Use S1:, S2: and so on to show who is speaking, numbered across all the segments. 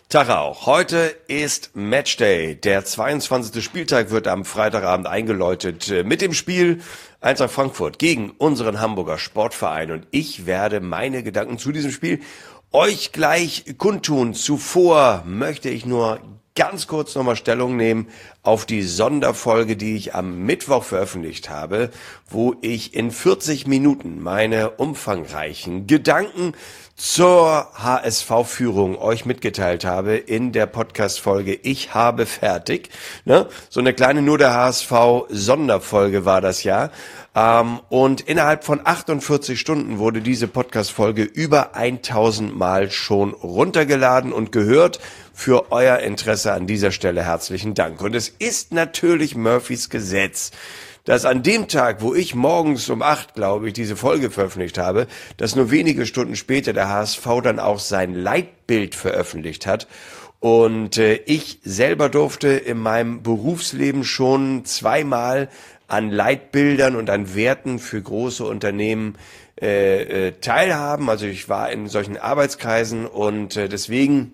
S1: Tag auch. Heute ist Matchday. Der 22. Spieltag wird am Freitagabend eingeläutet mit dem Spiel Eintracht Frankfurt gegen unseren Hamburger Sportverein. Und ich werde meine Gedanken zu diesem Spiel euch gleich kundtun. Zuvor möchte ich nur ganz kurz nochmal Stellung nehmen auf die Sonderfolge, die ich am Mittwoch veröffentlicht habe, wo ich in 40 Minuten meine umfangreichen Gedanken zur HSV-Führung euch mitgeteilt habe in der Podcast-Folge Ich habe fertig. Ne? So eine kleine nur der HSV-Sonderfolge war das ja. Und innerhalb von 48 Stunden wurde diese Podcast-Folge über 1000 Mal schon runtergeladen und gehört. Für euer Interesse an dieser Stelle herzlichen Dank. Und es ist natürlich Murphys Gesetz, dass an dem Tag, wo ich morgens um 8, glaube ich, diese Folge veröffentlicht habe, dass nur wenige Stunden später der HSV dann auch sein Leitbild veröffentlicht hat. Und ich selber durfte in meinem Berufsleben schon zweimal an Leitbildern und an Werten für große Unternehmen teilhaben. Also ich war in solchen Arbeitskreisen und deswegen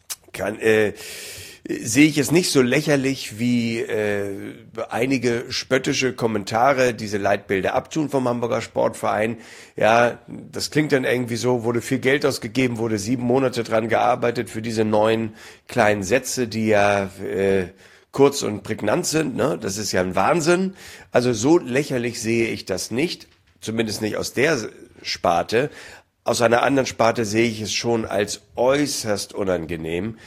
S1: sehe ich es nicht so lächerlich, wie einige spöttische Kommentare diese Leitbilder abtun vom Hamburger Sportverein. Ja, das klingt dann irgendwie so, wurde viel Geld ausgegeben, wurde 7 Monate dran gearbeitet für diese 9 kleinen Sätze, die ja kurz und prägnant sind. Ne? Das ist ja ein Wahnsinn. Also so lächerlich sehe ich das nicht, zumindest nicht aus der Sparte. Aus einer anderen Sparte sehe ich es schon als äußerst unangenehm,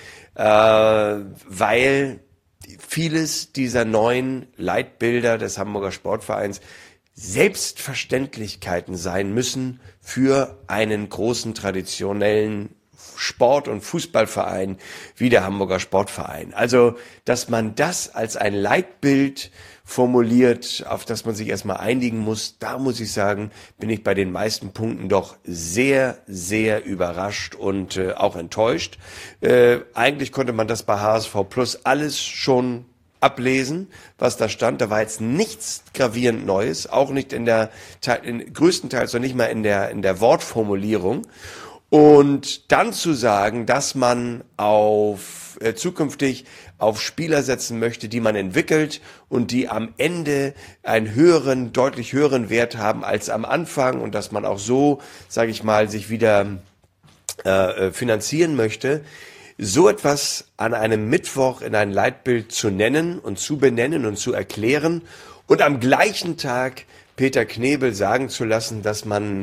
S1: weil vieles dieser neuen Leitbilder des Hamburger Sportvereins Selbstverständlichkeiten sein müssen für einen großen traditionellen Sport- und Fußballverein wie der Hamburger Sportverein. Also, dass man das als ein Leitbild formuliert, auf das man sich erstmal einigen muss, da muss ich sagen, bin ich bei den meisten Punkten doch sehr, sehr überrascht und auch enttäuscht. Eigentlich konnte man das bei HSV Plus alles schon ablesen, was da stand. Da war jetzt nichts gravierend Neues, auch nicht größtenteils noch nicht mal in der Wortformulierung. Und dann zu sagen, dass man zukünftig auf Spieler setzen möchte, die man entwickelt und die am Ende einen deutlich höheren Wert haben als am Anfang und dass man auch so, sage ich mal, sich wieder finanzieren möchte, so etwas an einem Mittwoch in ein Leitbild zu nennen und zu benennen und zu erklären und am gleichen Tag Peter Knebel sagen zu lassen, dass man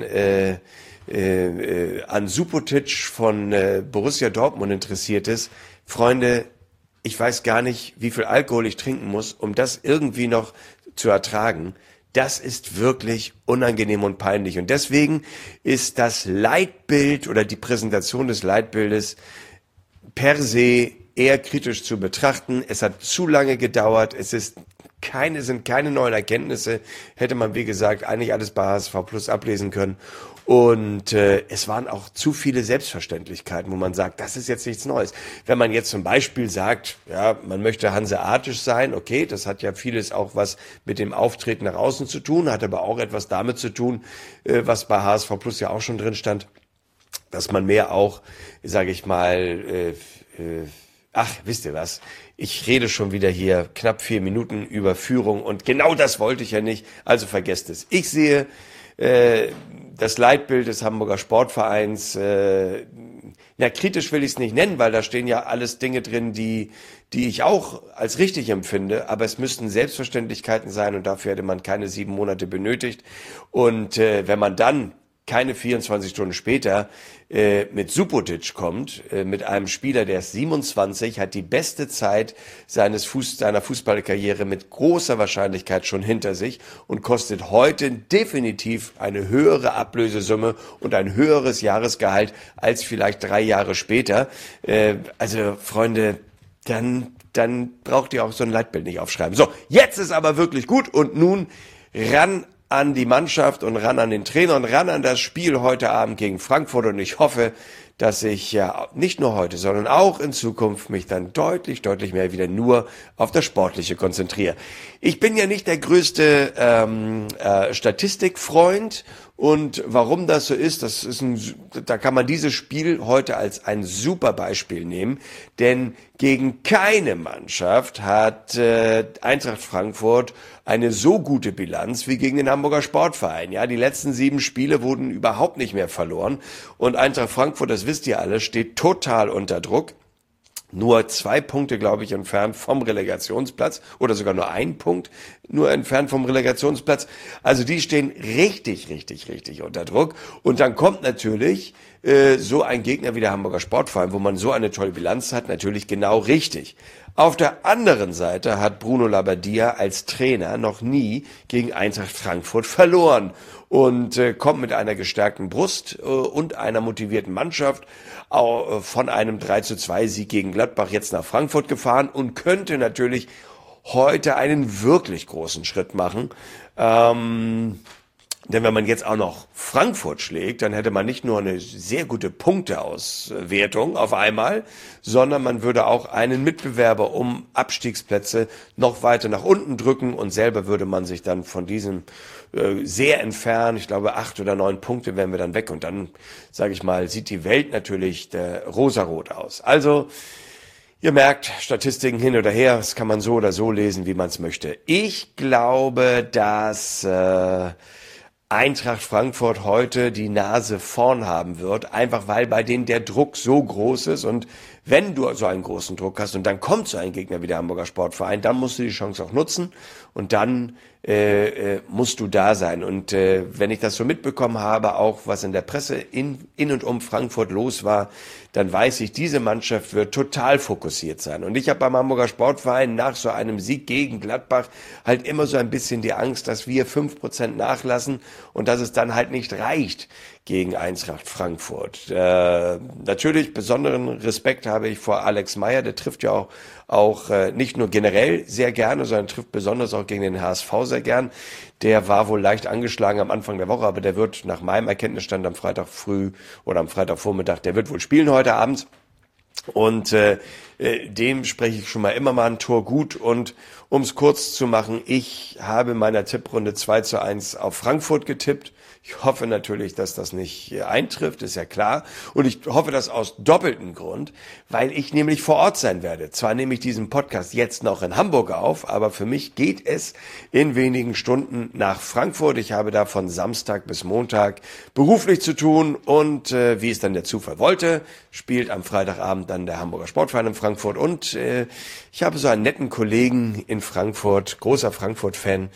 S1: an Subotic von Borussia Dortmund interessiert ist. Freunde, ich weiß gar nicht, wie viel Alkohol ich trinken muss, um das irgendwie noch zu ertragen. Das ist wirklich unangenehm und peinlich. Und deswegen ist das Leitbild oder die Präsentation des Leitbildes per se eher kritisch zu betrachten. Es hat zu lange gedauert. Sind keine neuen Erkenntnisse. Hätte man, wie gesagt, eigentlich alles bei HSV Plus ablesen können. Und es waren auch zu viele Selbstverständlichkeiten, wo man sagt, das ist jetzt nichts Neues. Wenn man jetzt zum Beispiel sagt, ja, man möchte hanseatisch sein, okay, das hat ja vieles auch was mit dem Auftreten nach außen zu tun, hat aber auch etwas damit zu tun, was bei HSV Plus ja auch schon drin stand, dass man mehr auch, sage ich mal, wisst ihr was? Ich rede schon wieder hier knapp 4 Minuten über Führung und genau das wollte ich ja nicht, also vergesst es. Ich sehe das Leitbild des Hamburger Sportvereins, kritisch will ich es nicht nennen, weil da stehen ja alles Dinge drin, die ich auch als richtig empfinde, aber es müssten Selbstverständlichkeiten sein und dafür hätte man keine 7 Monate benötigt. Und wenn man dann keine 24 Stunden später mit Subotic kommt, mit einem Spieler, der ist 27, hat die beste Zeit seiner Fußballkarriere mit großer Wahrscheinlichkeit schon hinter sich und kostet heute definitiv eine höhere Ablösesumme und ein höheres Jahresgehalt als vielleicht 3 Jahre später. Also Freunde, dann braucht ihr auch so ein Leitbild nicht aufschreiben. So, jetzt ist aber wirklich gut und nun ran an die Mannschaft und ran an den Trainer und ran an das Spiel heute Abend gegen Frankfurt. Und ich hoffe, dass ich ja nicht nur heute, sondern auch in Zukunft mich dann deutlich mehr wieder nur auf das Sportliche konzentriere. Ich bin ja nicht der größte Statistikfreund Und warum das so ist, da kann man dieses Spiel heute als ein super Beispiel nehmen, denn gegen keine Mannschaft hat Eintracht Frankfurt eine so gute Bilanz wie gegen den Hamburger Sportverein. Ja, die letzten 7 Spiele wurden überhaupt nicht mehr verloren und Eintracht Frankfurt, das wisst ihr alle, steht total unter Druck. Nur 2 Punkte, glaube ich, entfernt vom Relegationsplatz oder sogar nur 1 Punkt nur entfernt vom Relegationsplatz. Also die stehen richtig, richtig, richtig unter Druck. Und dann kommt natürlich so ein Gegner wie der Hamburger Sportverein, wo man so eine tolle Bilanz hat, natürlich genau richtig. Auf der anderen Seite hat Bruno Labbadia als Trainer noch nie gegen Eintracht Frankfurt verloren und kommt mit einer gestärkten Brust und einer motivierten Mannschaft von einem 3:2 Sieg gegen Gladbach jetzt nach Frankfurt gefahren und könnte natürlich heute einen wirklich großen Schritt machen. Denn wenn man jetzt auch noch Frankfurt schlägt, dann hätte man nicht nur eine sehr gute Punkteauswertung auf einmal, sondern man würde auch einen Mitbewerber um Abstiegsplätze noch weiter nach unten drücken und selber würde man sich dann von diesem sehr entfernen. Ich glaube, 8 oder 9 Punkte wären wir dann weg und dann, sage ich mal, sieht die Welt natürlich rosarot aus. Also, ihr merkt, Statistiken hin oder her, das kann man so oder so lesen, wie man es möchte. Ich glaube, dass Eintracht Frankfurt heute die Nase vorn haben wird, einfach weil bei denen der Druck so groß ist und wenn du so einen großen Druck hast und dann kommt so ein Gegner wie der Hamburger Sportverein, dann musst du die Chance auch nutzen und dann musst du da sein. Und wenn ich das so mitbekommen habe, auch was in der Presse in und um Frankfurt los war, dann weiß ich, diese Mannschaft wird total fokussiert sein. Und ich habe beim Hamburger Sportverein nach so einem Sieg gegen Gladbach halt immer so ein bisschen die Angst, dass wir 5% nachlassen und dass es dann halt nicht reicht gegen Eintracht Frankfurt. Natürlich besonderen Respekt habe ich vor Alex Meyer, der trifft ja auch nicht nur generell sehr gerne, sondern trifft besonders auch gegen den HSV sehr gern. Der war wohl leicht angeschlagen am Anfang der Woche, aber der wird nach meinem Erkenntnisstand am Freitag früh oder am Freitagvormittag, der wird wohl spielen heute Abend. Und dem spreche ich schon mal immer mal ein Tor gut. Und um es kurz zu machen, ich habe in meiner Tipprunde 2:1 auf Frankfurt getippt. Ich hoffe natürlich, dass das nicht eintrifft, ist ja klar. Und ich hoffe das aus doppeltem Grund, weil ich nämlich vor Ort sein werde. Zwar nehme ich diesen Podcast jetzt noch in Hamburg auf, aber für mich geht es in wenigen Stunden nach Frankfurt. Ich habe da von Samstag bis Montag beruflich zu tun und wie es dann der Zufall wollte, spielt am Freitagabend dann der Hamburger Sportverein in Frankfurt und ich habe so einen netten Kollegen in Frankfurt, großer Frankfurt-Fan,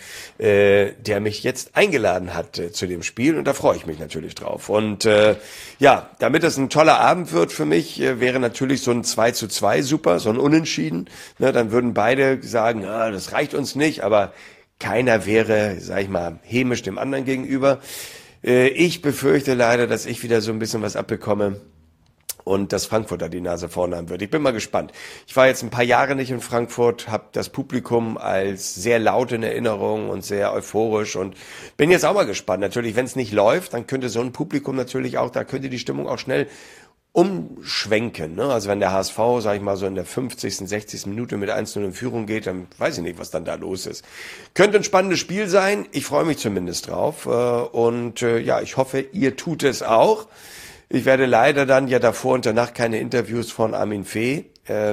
S1: der mich jetzt eingeladen hat zu dem Spiel und da freue ich mich natürlich drauf. Und ja, damit es ein toller Abend wird für mich, wäre natürlich so ein 2:2 super, so ein Unentschieden. Ne, dann würden beide sagen, ja, das reicht uns nicht, aber keiner wäre, sag ich mal, hämisch dem anderen gegenüber. Ich befürchte leider, dass ich wieder so ein bisschen was abbekomme und dass Frankfurt da die Nase vorne haben wird. Ich bin mal gespannt. Ich war jetzt ein paar Jahre nicht in Frankfurt, habe das Publikum als sehr laut in Erinnerung und sehr euphorisch und bin jetzt auch mal gespannt. Natürlich, wenn es nicht läuft, dann könnte so ein Publikum natürlich auch, da könnte die Stimmung auch schnell umschwenken. Ne? Also wenn der HSV, sag ich mal, so in der 50., 60. Minute mit 1:0 in Führung geht, dann weiß ich nicht, was dann da los ist. Könnte ein spannendes Spiel sein. Ich freue mich zumindest drauf. Und ja, ich hoffe, ihr tut es auch. Ich werde leider dann ja davor und danach keine Interviews von Armin Fee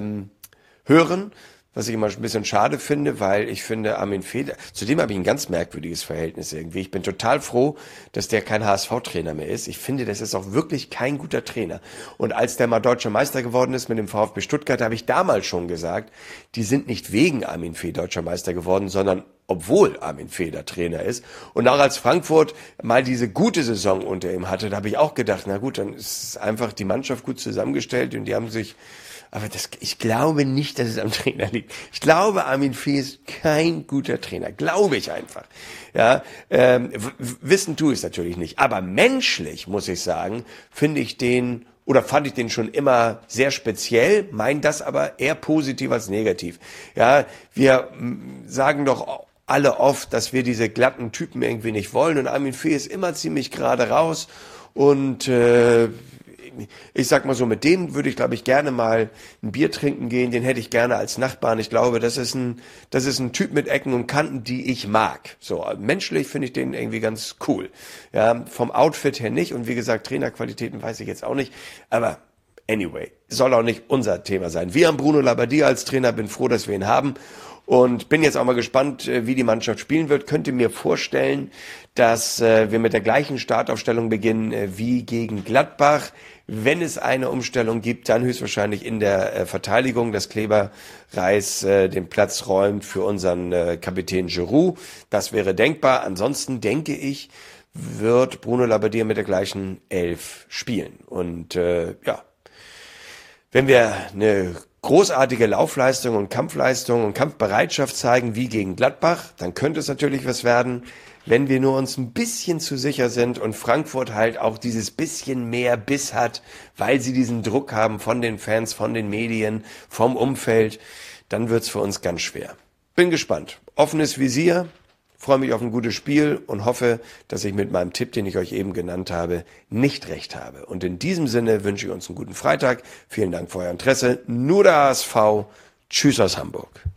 S1: hören, was ich immer ein bisschen schade finde, weil ich finde, Armin Fee, zudem habe ich ein ganz merkwürdiges Verhältnis irgendwie. Ich bin total froh, dass der kein HSV-Trainer mehr ist. Ich finde, das ist auch wirklich kein guter Trainer. Und als der mal deutscher Meister geworden ist mit dem VfB Stuttgart, habe ich damals schon gesagt, die sind nicht wegen Armin Fee deutscher Meister geworden, sondern obwohl Armin Fee der Trainer ist. Und auch als Frankfurt mal diese gute Saison unter ihm hatte, da habe ich auch gedacht, na gut, dann ist einfach die Mannschaft gut zusammengestellt und die haben sich, aber ich glaube nicht, dass es am Trainer liegt. Ich glaube, Armin Fee ist kein guter Trainer. Glaube ich einfach. Ja, wissen tue ich es natürlich nicht. Aber menschlich, muss ich sagen, fand ich den schon immer sehr speziell, mein das aber eher positiv als negativ. Ja, wir sagen doch alle oft, dass wir diese glatten Typen irgendwie nicht wollen und Armin Fee ist immer ziemlich gerade raus und ich sag mal so, mit dem würde ich, glaube ich, gerne mal ein Bier trinken gehen. Den hätte ich gerne als Nachbarn. Ich glaube, das ist ein Typ mit Ecken und Kanten, die ich mag. So, menschlich finde ich den irgendwie ganz cool. Ja, vom Outfit her nicht. Und wie gesagt, Trainerqualitäten weiß ich jetzt auch nicht. Aber anyway, soll auch nicht unser Thema sein. Wir haben Bruno Labbadia als Trainer, bin froh, dass wir ihn haben. Und bin jetzt auch mal gespannt, wie die Mannschaft spielen wird. Könnte mir vorstellen, dass wir mit der gleichen Startaufstellung beginnen wie gegen Gladbach. Wenn es eine Umstellung gibt, dann höchstwahrscheinlich in der Verteidigung, dass Kleber Reis den Platz räumt für unseren Kapitän Giroud. Das wäre denkbar. Ansonsten denke ich, wird Bruno Labbadia mit der gleichen Elf spielen. Und ja, wenn wir eine großartige Laufleistung und Kampfleistung und Kampfbereitschaft zeigen wie gegen Gladbach, dann könnte es natürlich was werden. Wenn wir nur uns ein bisschen zu sicher sind und Frankfurt halt auch dieses bisschen mehr Biss hat, weil sie diesen Druck haben von den Fans, von den Medien, vom Umfeld, dann wird's für uns ganz schwer. Bin gespannt. Offenes Visier. Freue mich auf ein gutes Spiel und hoffe, dass ich mit meinem Tipp, den ich euch eben genannt habe, nicht recht habe. Und in diesem Sinne wünsche ich uns einen guten Freitag. Vielen Dank für euer Interesse. Nur der HSV. Tschüss aus Hamburg.